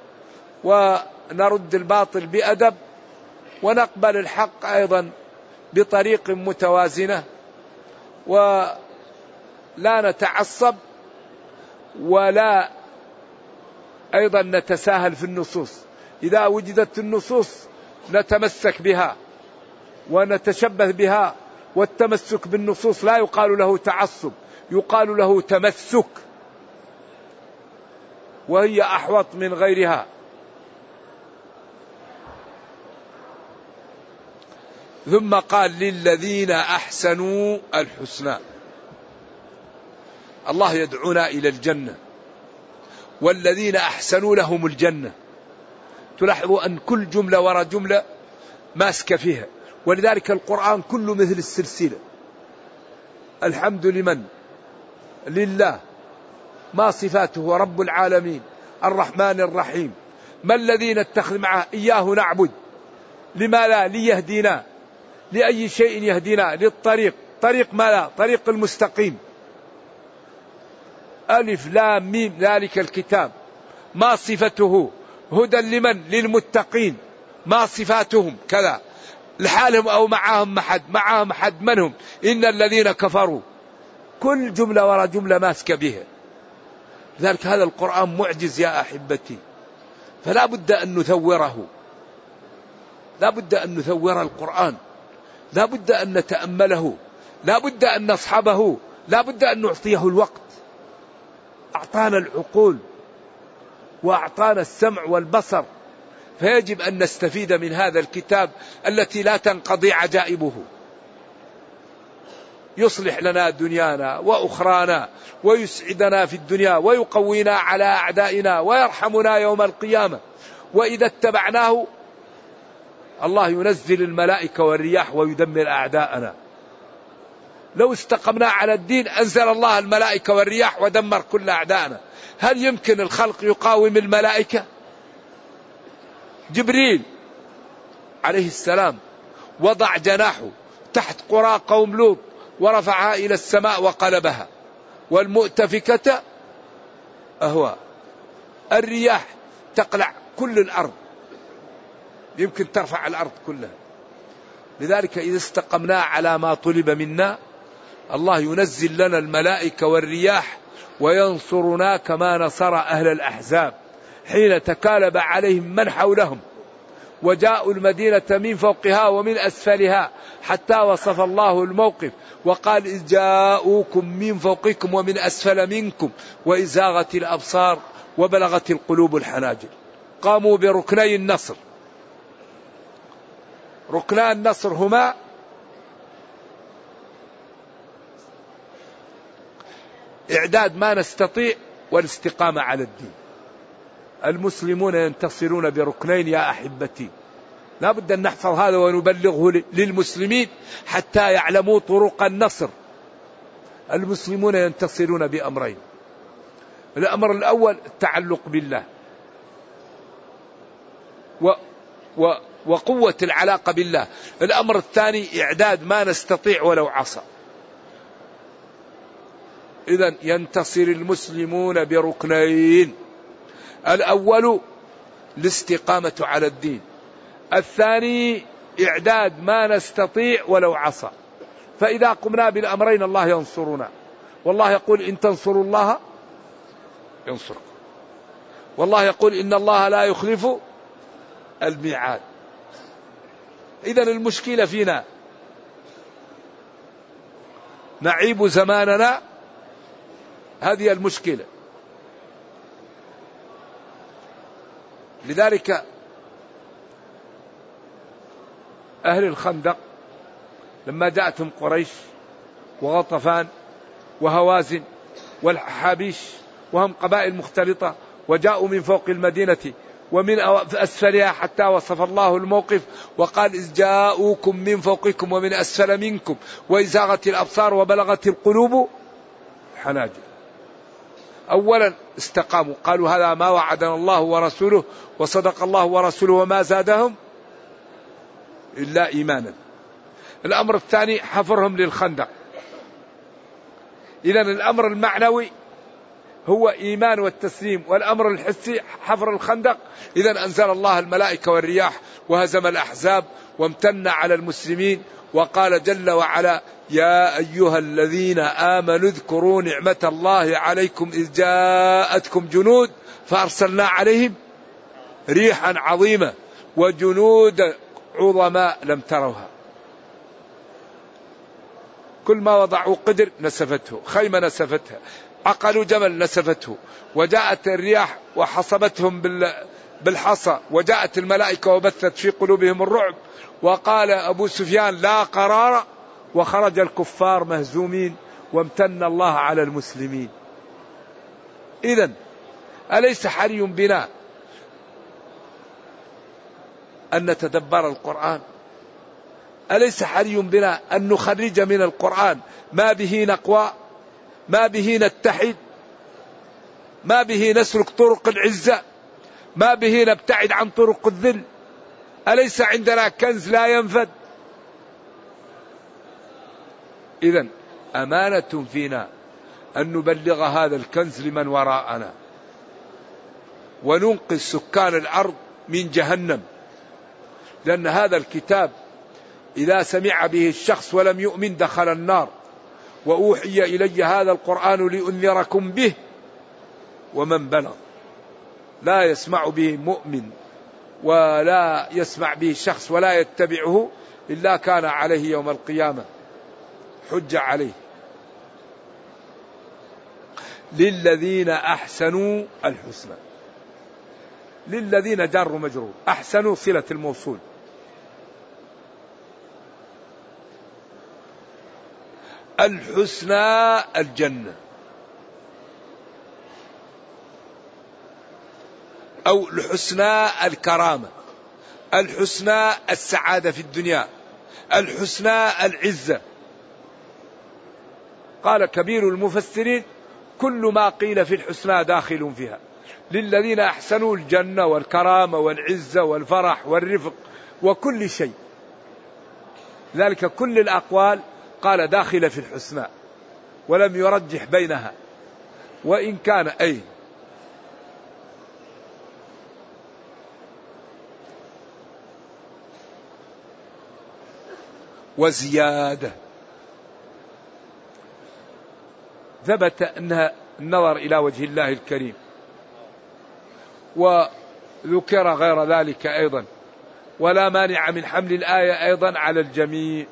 ونرد الباطل بأدب ونقبل الحق أيضا بطريق متوازنة، ولا نتعصب ولا أيضا نتساهل في النصوص. إذا وجدت النصوص نتمسك بها ونتشبه بها، والتمسك بالنصوص لا يقال له تعصب، يقال له تمسك، وهي أحوط من غيرها. ثم قال للذين أحسنوا الحسنى. الله يدعونا إلى الجنة، والذين أحسنوا لهم الجنة. تلاحظوا أن كل جملة وراء جملة ماسك فيها، ولذلك القرآن كله مثل السلسلة. الحمد لمن؟ لله. ما صفاته؟ رب العالمين الرحمن الرحيم. ما الذي نتخذ معه؟ إياه نعبد. لما لا؟ ليهدينا. لأي شيء يهدينا؟ للطريق. طريق ما لا؟ طريق المستقيم. ألف لام ميم ذلك الكتاب. ما صفته؟ هدى لمن؟ للمتقين. ما صفاتهم؟ كذا. لحالهم أو معهم محد؟ معهم حد. من هم؟ إن الذين كفروا. كل جملة وراء جملة ماسك بها. لذلك هذا القرآن معجز يا أحبتي، فلا بد أن نثوره، لا بد أن نثور القرآن، لا بد أن نتأمله، لا بد أن نصحبه، لا بد أن نعطيه الوقت. أعطانا العقول وأعطانا السمع والبصر، فيجب أن نستفيد من هذا الكتاب التي لا تنقضي عجائبه. يصلح لنا دنيانا وأخرانا، ويسعدنا في الدنيا، ويقوينا على أعدائنا، ويرحمنا يوم القيامة. وإذا اتبعناه الله ينزل الملائكة والرياح ويدمر أعداءنا. لو استقمنا على الدين أنزل الله الملائكة والرياح ودمر كل أعداءنا. هل يمكن الخلق يقاوم الملائكة؟ جبريل عليه السلام وضع جناحه تحت قرى قوم لوط ورفعها إلى السماء وقلبها. والمؤتفكة أهوى. الرياح تقلع كل الأرض، يمكن ترفع الأرض كلها. لذلك إذا استقمنا على ما طلب منا الله ينزل لنا الملائكة والرياح وينصرنا كما نصر أهل الأحزاب حين تكالب عليهم من حولهم وجاءوا المدينة من فوقها ومن أسفلها حتى وصف الله الموقف وقال إذ جاءوكم من فوقكم ومن أسفل منكم وإذ زاغت الأبصار وبلغت القلوب الحناجر. قاموا بركني النصر. ركنا النصر هما إعداد ما نستطيع والاستقامة على الدين. المسلمون ينتصرون بركنين يا أحبتي، لا بد أن نحفظ هذا ونبلغه للمسلمين حتى يعلموا طرق النصر. المسلمون ينتصرون بأمرين: الأمر الأول التعلق بالله وقوة العلاقة بالله. الأمر الثاني إعداد ما نستطيع ولو عصى. إذن ينتصر المسلمون بركنين: الأول الاستقامة على الدين، الثاني إعداد ما نستطيع ولو عصى. فإذا قمنا بالأمرين الله ينصرنا، والله يقول إن تنصروا الله ينصركم، والله يقول إن الله لا يخلف الميعاد. إذن المشكلة فينا نعيب زماننا، هذه المشكلة. لذلك أهل الخندق لما جاءتهم قريش وغطفان وهوازن والحابيش وهم قبائل مختلطة وجاءوا من فوق المدينة ومن أسفلها حتى وصف الله الموقف وقال إذ جاءوكم من فوقكم ومن أسفل منكم وإذ زاغت الأبصار وبلغت القلوب حناجر. أولا استقاموا قالوا هذا ما وعدنا الله ورسوله وصدق الله ورسوله وما زادهم إلا إيمانا. الأمر الثاني حفرهم للخندق. إذن الأمر المعنوي هو إيمان والتسليم، والأمر الحسي حفر الخندق. إذن أنزل الله الملائكة والرياح وهزم الأحزاب وامتن على المسلمين وقال جل وعلا يا أيها الذين آمنوا اذكروا نعمة الله عليكم إذ جاءتكم جنود فأرسلنا عليهم ريحا عظيمة وجنود عظماء لم تروها. كل ما وضعوا قدر نسفته، خيمة نسفتها، عقلوا جمل نسفته، وجاءت الرياح وحصبتهم بالحصى، وجاءت الملائكة وبثت في قلوبهم الرعب، وقال أبو سفيان لا قرار، وخرج الكفار مهزومين وامتن الله على المسلمين. إذن أليس حري بنا أن نتدبر القرآن؟ أليس حري بنا أن نخرج من القرآن ما به نقوى، ما به نتحد، ما به نسلك طرق العزة، ما به نبتعد عن طرق الذل؟ أليس عندنا كنز لا ينفد؟ إذن أمانة فينا أن نبلغ هذا الكنز لمن وراءنا وننقذ سكان الأرض من جهنم. لأن هذا الكتاب إذا سمع به الشخص ولم يؤمن دخل النار. وأوحي إلي هذا القرآن لأنذركم به ومن بلغ. لا يسمع به مؤمن ولا يسمع به الشخص ولا يتبعه إلا كان عليه يوم القيامة حجة عليه. للذين أحسنوا الحسنى. للذين جر مجرور، أحسنوا صلة الموصول. الحسنى الجنة أو الحسنى الكرامة، الحسنى السعادة في الدنيا، الحسنى العزة. قال كبير المفسرين كل ما قيل في الحسنى داخل فيها. للذين أحسنوا الجنة والكرامة والعزة والفرح والرفق وكل شيء. ذلك كل الأقوال قال داخل في الحسنى ولم يرجح بينها وإن كان أي. وزيادة ثبت أنها النظر إلى وجه الله الكريم، وذكر غير ذلك أيضا، ولا مانع من حمل الآية أيضا على الجميع،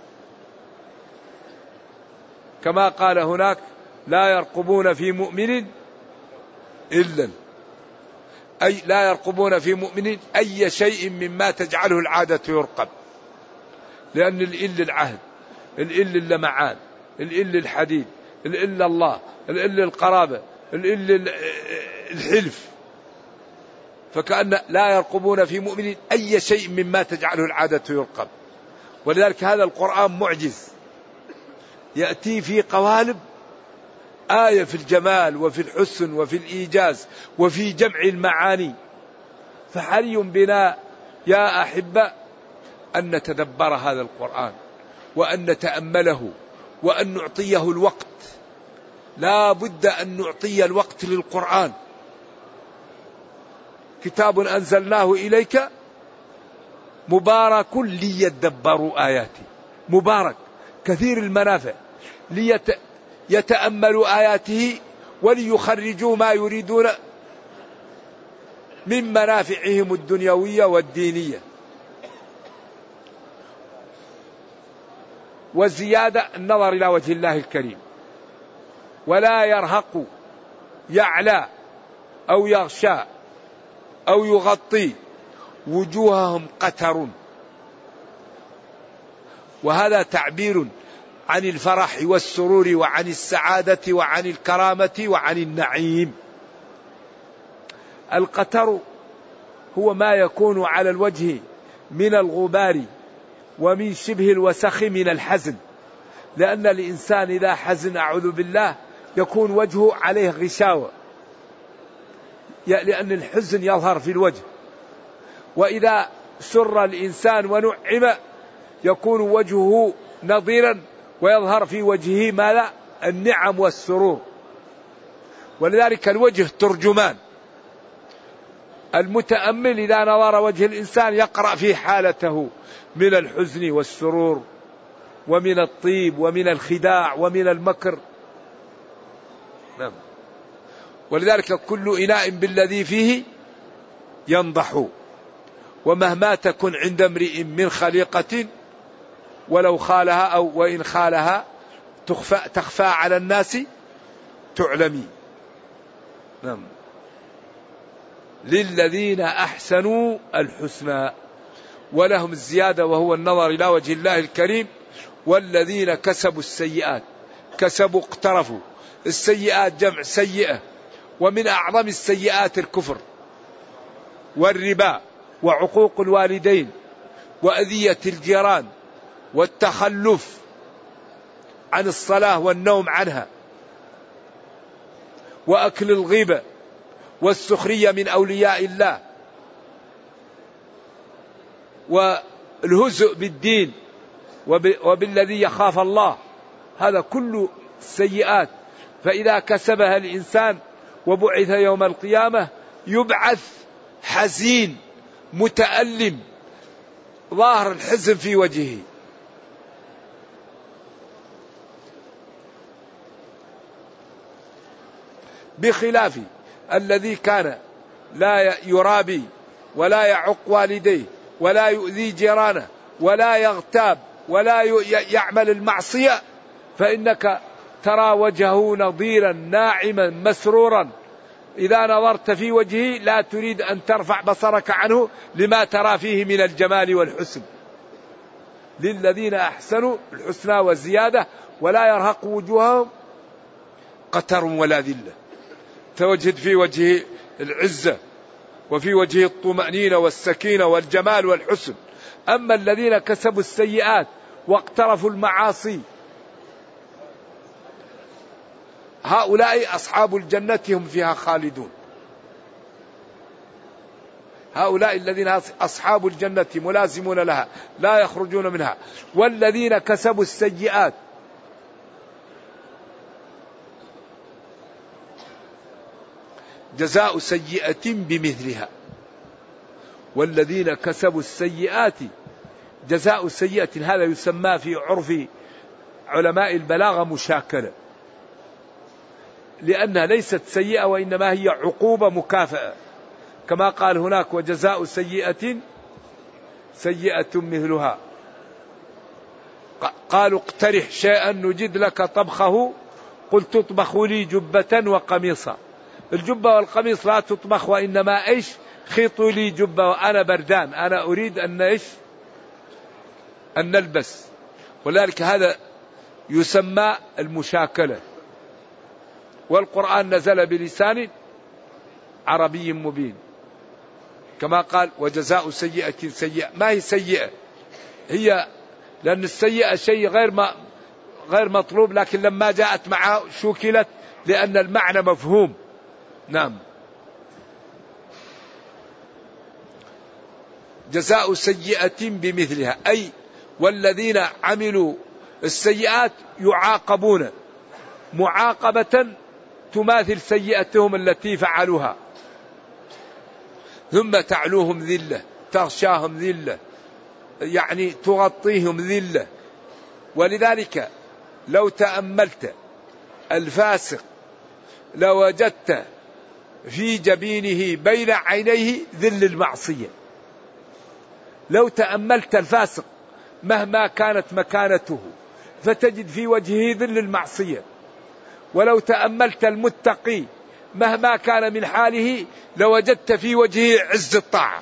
كما قال هناك لا يرقبون في مؤمن إلا، أي لا يرقبون في مؤمن أي شيء مما تجعله العادة يرقب. لأن الإل العهد، الإل اللمعان، الإل الحديد، الإل الله، الإل القرابة، الإل الحلف. فكأن لا يرقبون في مؤمن أي شيء مما تجعله العادة يرقب. ولذلك هذا القرآن معجز، يأتي في قوالب، آية في الجمال وفي الحسن وفي الإيجاز وفي جمع المعاني. فحري بنا يا أحبة أن نتدبر هذا القرآن وأن نتأمله وأن نعطيه الوقت. لا بد أن نعطي الوقت للقرآن. كتاب أنزلناه إليك مبارك ليدبروا آياته. مبارك كثير المنافع، ليتأملوا آياته وليخرجوا ما يريدون من منافعهم الدنيوية والدينية. والزيادة النظر إلى وجه الله الكريم، ولا يرهق يعلى أو يغشى أو يغطي وجوههم قتر. وهذا تعبير عن الفرح والسرور وعن السعادة وعن الكرامة وعن النعيم. القتر هو ما يكون على الوجه من الغبار ومن شبه الوسخ من الحزن، لأن الإنسان إذا حزن أعوذ بالله يكون وجهه عليه غشاوة، لأن الحزن يظهر في الوجه. وإذا سر الإنسان ونعم يكون وجهه نضيرا ويظهر في وجهه ما لا النعم والسرور. ولذلك الوجه ترجمان. المتأمل إذا نظر وجه الإنسان يقرأ في حالته من الحزن والسرور ومن الطيب ومن الخداع ومن المكر. نعم. ولذلك كل إناء بالذي فيه ينضح، ومهما تكن عند امرئ من خليقة ولو خالها أو وإن خالها تخفى على الناس تعلمي. نعم. للذين أحسنوا الحسنى ولهم الزيادة وهو النظر إلى وجه الله الكريم. والذين كسبوا السيئات، كسبوا اقترفوا، السيئات جمع سيئة، ومن أعظم السيئات الكفر والربا وعقوق الوالدين وأذية الجيران والتخلف عن الصلاة والنوم عنها وأكل الغيبة والسخرية من أولياء الله والهزء بالدين وبالذي يخاف الله. هذا كله سيئات. فإذا كسبها الإنسان وبعث يوم القيامة يبعث حزين متألم ظاهر الحزن في وجهه. بخلاف الذي كان لا يرابي ولا يعق والديه ولا يؤذي جيرانه ولا يغتاب ولا يعمل المعصية، فإنك ترى وجهه نضيرا ناعما مسرورا، إذا نظرت في وجهه لا تريد أن ترفع بصرك عنه لما ترى فيه من الجمال والحسن. للذين أحسنوا الحسنى والزيادة ولا يرهق وجوههم قتر ولا ذلة. توجد في وجهه العزة وفي وجهه الطمأنينة والسكينة والجمال والحسن. أما الذين كسبوا السيئات واقترفوا المعاصي هؤلاء أصحاب الجنة هم فيها خالدون. هؤلاء الذين أصحاب الجنة ملازمون لها لا يخرجون منها. والذين كسبوا السيئات جزاء سيئة بمثلها. والذين كسبوا السيئات جزاء سيئة، هذا يسمى في عرف علماء البلاغة مشاكلة، لأنها ليست سيئة وإنما هي عقوبة مكافأة، كما قال هناك وجزاء سيئة سيئة مثلها. قالوا اقترح شيئا نجد لك طبخه قلت اطبخوا لي جبة وقميصا. الجبة والقميص لا تطبخ وإنما إيش خيطوا لي جبة وأنا بردان، أنا أريد أن إيش أن نلبس. ولذلك هذا يسمى المشاكلة. والقرآن نزل بلسان عربي مبين، كما قال وجزاء سيئة سيئة. ما هي سيئة؟ هي لأن السيئة شيء غير مطلوب، لكن لما جاءت معه شكلت لأن المعنى مفهوم. نعم. جزاء سيئة بمثلها، أي والذين عملوا السيئات يعاقبون معاقبة تماثل سيئتهم التي فعلوها، ثم تعلوهم ذلة، تغشاهم ذلة، يعني تغطيهم ذلة. ولذلك لو تأملت الفاسق لوجدت في جبينه بين عينيه ذل المعصية. لو تأملت الفاسق مهما كانت مكانته فتجد في وجهه ذل المعصية. ولو تأملت المتقي مهما كان من حاله لوجدت في وجهه عز الطاعة،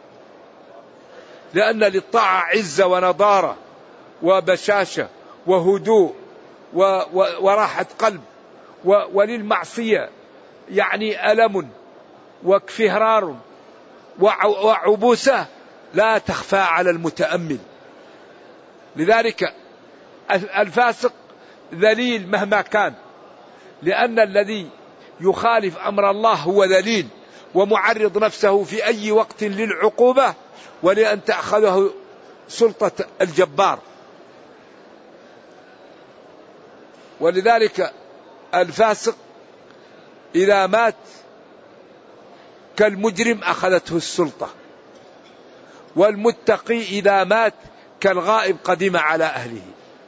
لأن للطاعة عزة ونضارة وبشاشة وهدوء وراحة قلب، وللمعصية يعني ألم وكفهرار وعبوسة لا تخفى على المتأمل. لذلك الفاسق ذليل مهما كان، لأن الذي يخالف أمر الله هو ذليل ومعرض نفسه في أي وقت للعقوبة ولأن تأخذه سلطة الجبار. ولذلك الفاسق إذا مات كالمجرم أخذته السلطة، والمتقي إذا مات كالغائب قدم على أهله.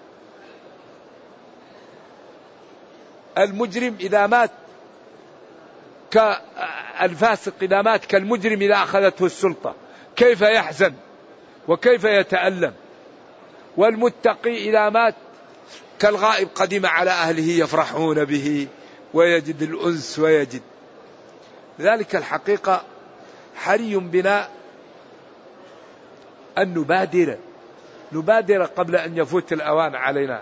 المجرم إذا مات كالفاسق إذا مات كالمجرم إذا أخذته السلطة، كيف يحزن وكيف يتألم. والمتقي إذا مات كالغائب قدم على أهله يفرحون به ويجد الأنس ويجد. لذلك الحقيقة حري بنا أن نبادر قبل أن يفوت الأوان علينا.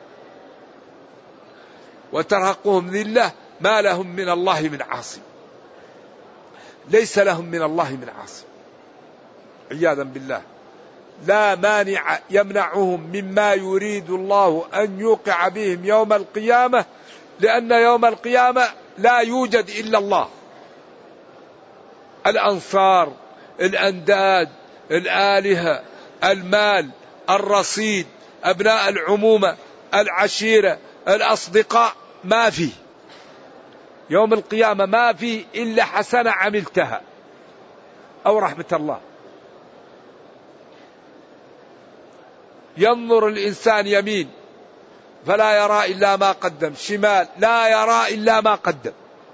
وترهقهم ذلة ما لهم من الله من عاصم، ليس لهم من الله من عاصم عياذا بالله. لا مانع يمنعهم مما يريد الله أن يوقع بهم يوم القيامة، لأن يوم القيامة لا يوجد إلا الله. الأنصار، الأنداد، الآلهة، المال، الرصيد، أبناء العمومة، العشيرة، الأصدقاء، ما فيه يوم القيامة ما فيه إلا حسنة عملتها أو رحمة الله. ينظر الإنسان يمين فلا يرى إلا ما قدم، شمال لا يرى إلا ما قدم.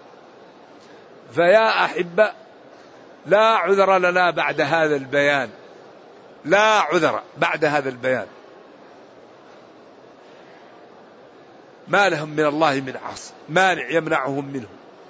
فيا أحبة لا عذر لنا بعد هذا البيان، لا عذر بعد هذا البيان. ما لهم من الله من عاصم، مانع يمنعهم منه.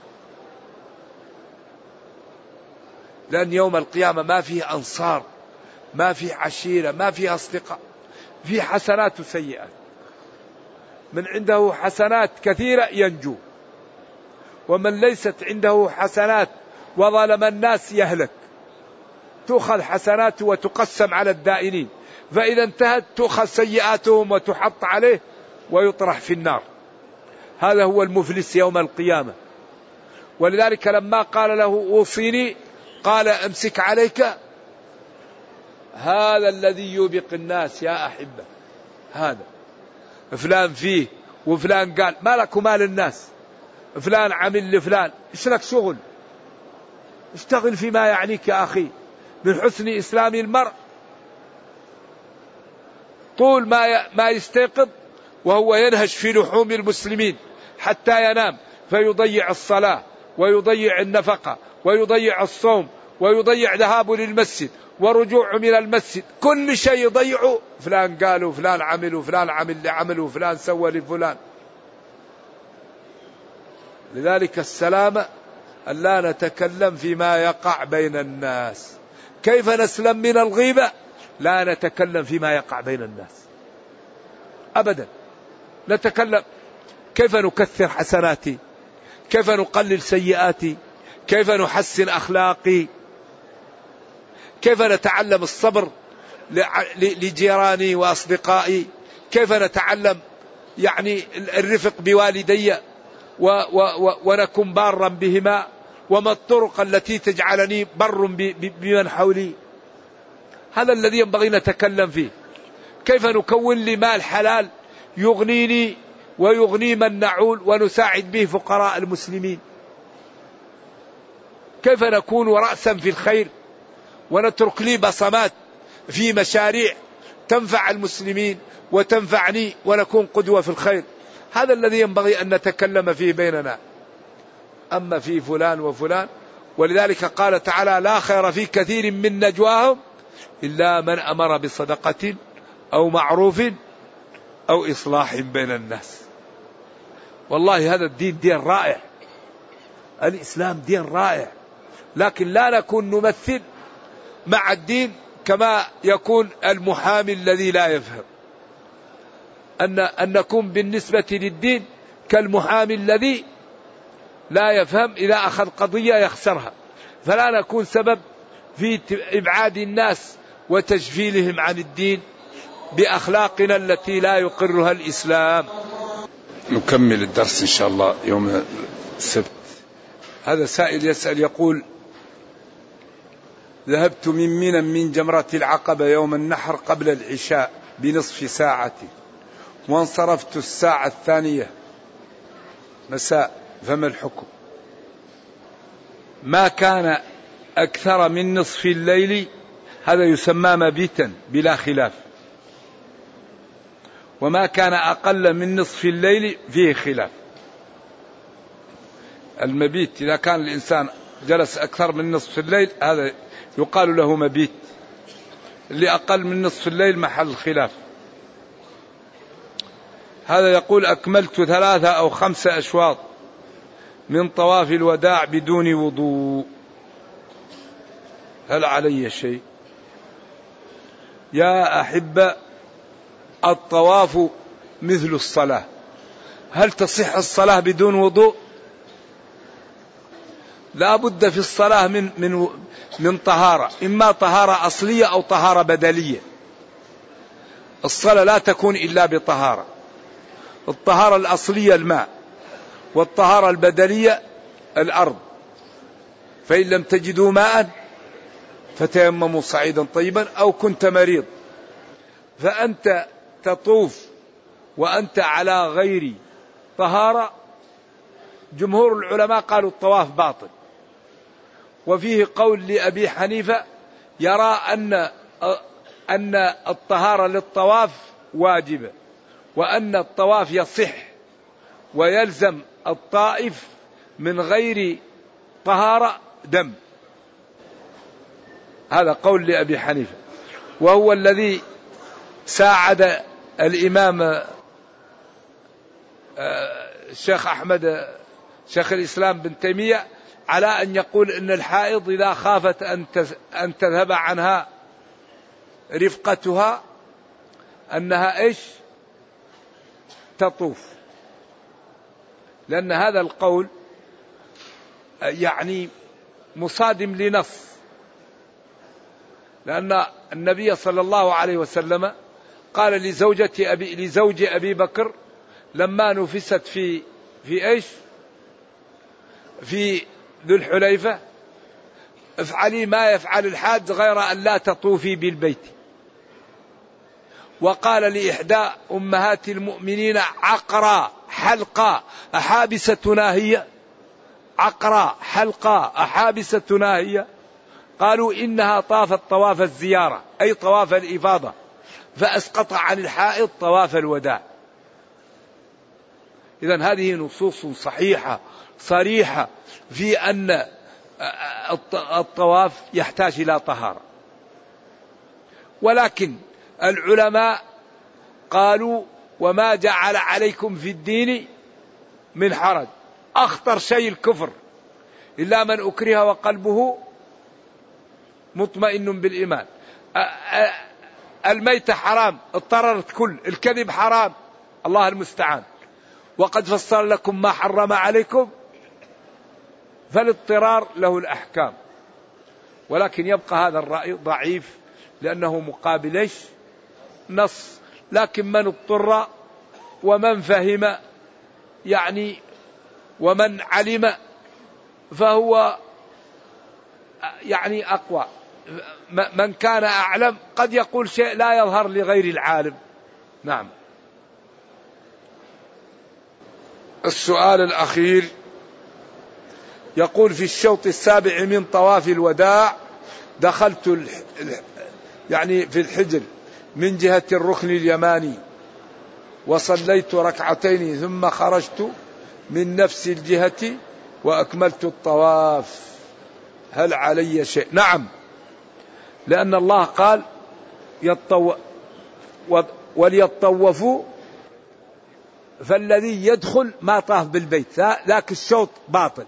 لأن يوم القيامة ما فيه أنصار، ما فيه عشيرة، ما فيه أصدقاء، فيه حسنات وسيئات. من عنده حسنات كثيرة ينجو، ومن ليست عنده حسنات وظلم الناس يهلك. تؤخذ حسناته وتقسم على الدائنين، فإذا انتهت تؤخذ سيئاتهم وتحط عليه ويطرح في النار. هذا هو المفلس يوم القيامة. ولذلك لما قال له أوصيني قال أمسك عليك هذا الذي يوبق الناس. يا أحبة هذا فلان فيه وفلان قال، ما لك ومال الناس، فلان عمل لفلان، إيش لك شغل؟ اشتغل فيما يعنيك يا أخي. من حسن إسلام المرء طول ما يستيقظ وهو ينهش في لحوم المسلمين حتى ينام، فيضيع الصلاة ويضيع النفقة ويضيع الصوم ويضيع ذهابه للمسجد ورجوعه من المسجد، كل شيء يضيعه. فلان قال وفلان عمل وفلان عمل لعمل وفلان سوى لفلان. لذلك السلامة أن لا نتكلم فيما يقع بين الناس. كيف نسلم من الغيبة؟ لا نتكلم فيما يقع بين الناس أبدا. نتكلم كيف نكثر حسناتي، كيف نقلل سيئاتي، كيف نحسن أخلاقي، كيف نتعلم الصبر لجيراني وأصدقائي، كيف نتعلم يعني الرفق بوالدي ونكون بارا بهما، وما الطرق التي تجعلني بر بمن حولي. هذا الذي ينبغي نتكلم فيه. كيف نكون لي مال حلال يغنيني ويغني من نعول ونساعد به فقراء المسلمين. كيف نكون رأسا في الخير ونترك لي بصمات في مشاريع تنفع المسلمين وتنفعني ونكون قدوة في الخير. هذا الذي ينبغي أن نتكلم فيه بيننا. أما في فلان وفلان، ولذلك قال تعالى لا خير في كثير من نجواهم إلا من أمر بصدقة أو معروف أو إصلاح بين الناس. والله هذا الدين دين رائع، الإسلام دين رائع، لكن لا نكون نمثل مع الدين كما يكون المحامي الذي لا يفهم. أن نكون بالنسبة للدين كالمحامي الذي لا يفهم، إذا أخذ قضية يخسرها. فلا نكون سبب في إبعاد الناس وتجفيلهم عن الدين بأخلاقنا التي لا يقرها الإسلام. نكمل الدرس إن شاء الله يوم السبت. هذا سائل يسأل يقول: ذهبت من منى من جمرة العقبة يوم النحر قبل العشاء بنصف ساعة، وانصرفت الساعة 2 مساء، فما الحكم؟ ما كان أكثر من نصف الليل هذا يسمى مبيتا بلا خلاف، وما كان أقل من نصف الليل فيه خلاف. المبيت إذا كان الإنسان جلس أكثر من نصف الليل هذا يقال له مبيت، اللي أقل من نصف الليل محل الخلاف. هذا يقول: أكملت 3 أو 5 أشواط من طواف الوداع بدون وضوء، هل علي شيء؟ يا أحبة، الطواف مثل الصلاة، هل تصح الصلاة بدون وضوء؟ لا بد في الصلاة من طهارة، إما طهارة أصلية أو طهارة بدلية. الصلاة لا تكون إلا بطهارة. الطهارة الأصلية الماء، والطهارة البدلية الأرض. فإن لم تجدوا ماء فتيمموا صعيدا طيبا، أو كنت مريض. فأنت تطوف وأنت على غير طهارة، جمهور العلماء قالوا الطواف باطل. وفيه قول لأبي حنيفة يرى أن الطهارة للطواف واجبة، وأن الطواف يصح ويلزم الطائف من غير طهارة دم. هذا قول لأبي حنيفة، وهو الذي ساعد الإمام الشيخ أحمد شيخ الإسلام بن تيمية على أن يقول إن الحائض إذا خافت أن تذهب عنها رفقتها أنها إيش؟ تطوف. لأن هذا القول يعني مصادم لنص، لأن النبي صلى الله عليه وسلم قال لزوج أبي بكر لما نفست في إيش؟ في ذو الحليفة: افعلي ما يفعل الحاج غير أن لا تطوفي بالبيت. وقال لإحدى أمهات المؤمنين: عقرا حلقا أحابستنا هي؟ عقرا حلقا أحابستنا هي؟ قالوا إنها طافت طواف الزيارة أي طواف الإفاضة، فأسقط عن الحائض طواف الوداع. إذن هذه نصوص صحيحة صريحة في أن الطواف يحتاج إلى طهارة. ولكن العلماء قالوا: وما جعل عليكم في الدين من حرج. أخطر شيء الكفر، إلا من أكره وقلبه مطمئن بالإيمان. الميتة حرام اضطررت كل، الكذب حرام، الله المستعان. وقد فصل لكم ما حرم عليكم، فالاضطرار له الأحكام. ولكن يبقى هذا الرأي ضعيف لأنه مقابل نص. لكن من اضطر ومن فهم يعني ومن علم فهو يعني أقوى. من كان أعلم قد يقول شيء لا يظهر لغير العالم. نعم. السؤال الأخير يقول: في الشوط 7 من طواف الوداع دخلت يعني في الحجر من جهة الركن اليماني، وصليت 2 ثم خرجت من نفس الجهة وأكملت الطواف، هل علي شيء؟ نعم، لأن الله قال: وليطوفوا، فالذي يدخل ما طاف بالبيت، ذاك الشوط باطل.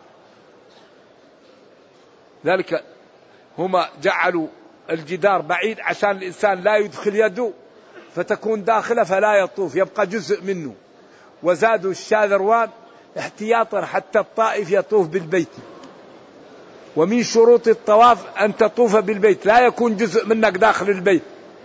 ذلك هما جعلوا الجدار بعيد عشان الإنسان لا يدخل يده فتكون داخلة فلا يطوف، يبقى جزء منه. وزادوا الشاذروان احتياطا حتى الطائف يطوف بالبيت. ومن شروط الطواف أن تطوف بالبيت، لا يكون جزء منك داخل البيت،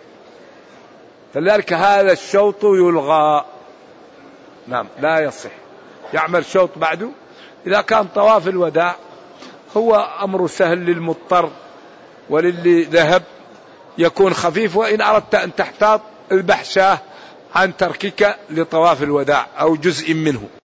فلذلك هذا الشوط يلغى. نعم لا يصح، يعمل شوط بعده. إذا كان طواف الوداع هو أمر سهل للمضطر وللي ذهب يكون خفيف، وإن أردت أن تحتاط اذبح شاه عن تركك لطواف الوداع أو جزء منه.